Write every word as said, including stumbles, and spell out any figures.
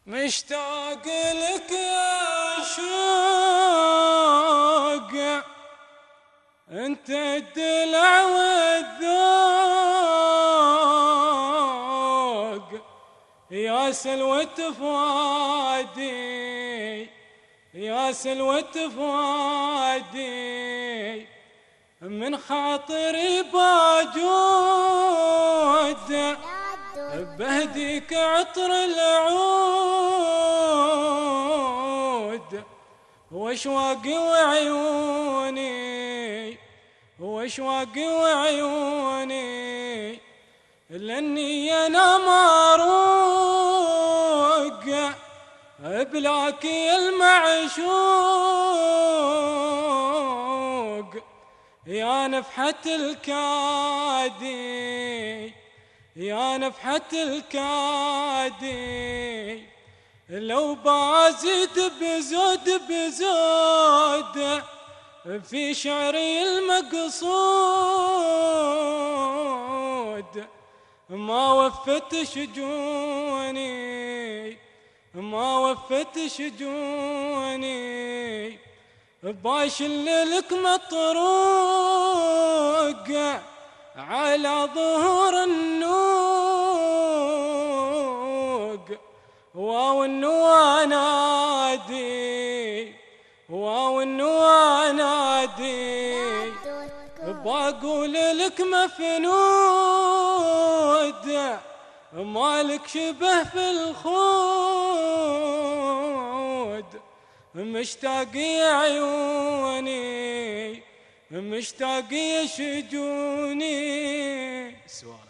مشتاق لك يا شوق، انت الدلع والذوق، يا سلوة فؤادي يا سلوة فؤادي، من خاطري باجود بهديك عطر العود، واشواقي وعيوني واشواقي وعيوني، لاني انا ماروق بلاك يا المعشوق، يا نفحة الكادي يا نفحة الكادي، لو بازد بزود بزود في شعري المقصود، ما وفت شجوني ما وفت شجوني، باشل لك مطروق على ظهور النوق، واو النوى نادي واو النوى نادي، باقول لك مفنود مالك شبه في الخود، مشتاق يا عيوني مشتاق يا شجوني.